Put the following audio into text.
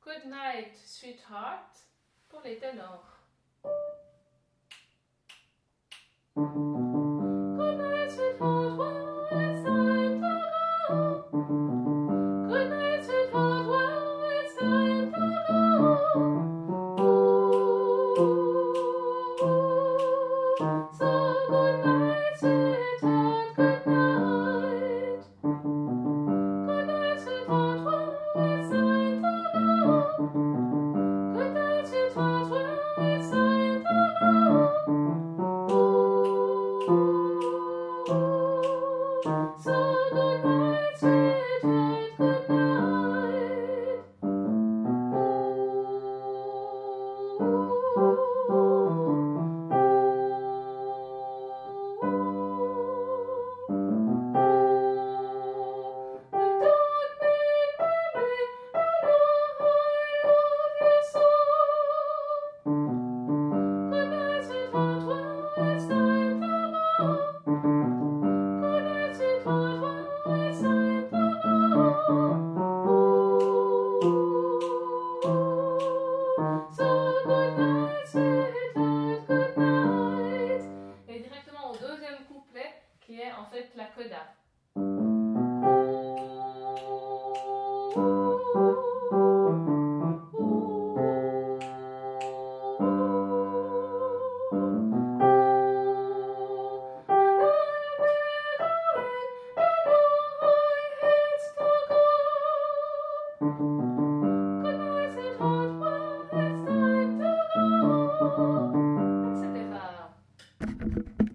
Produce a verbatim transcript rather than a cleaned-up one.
Good night, sweetheart pour les ténors. Good night, sweetheart, well, it's time to go. Good night, sweetheart, well, it's time to go. So good night, sweetheart, good night. Good night, sweetheart, well, it's time to go. Good night, sweetheart, well, it's time to go. So good night, sweetheart, good night. Et directement au deuxième couplet qui est en fait la coda. Thank you.